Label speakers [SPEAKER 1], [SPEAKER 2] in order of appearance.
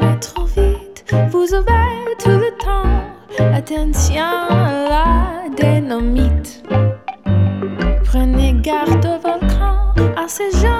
[SPEAKER 1] allez trop vite, vous avez tout le temps. Attention à la dynamite. Prenez garde au volcan, à ces gens